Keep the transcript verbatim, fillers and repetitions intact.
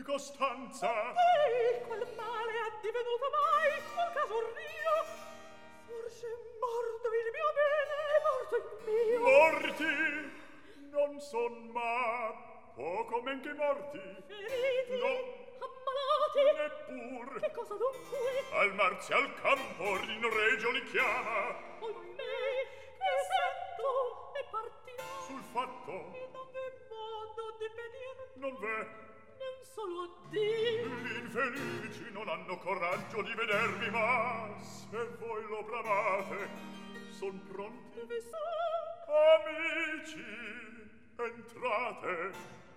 Costanza. E quel male è divenuto mai qual caso rio? Forse è morto il mio bene, è morto il mio. Morti non son ma poco men che morti. Feriti? No. Ammalati? Neppur. Che cosa dunque? Al marzi al campo Rino Regio li chiama. Oh me, che sento e partirò. Sul fatto E non v'è modo di pedir. non v'è. Non solo a dir. Gli infelici non hanno coraggio di vedermi, ma se voi lo bramate, son pronti. Dove sono? Amici, entrate.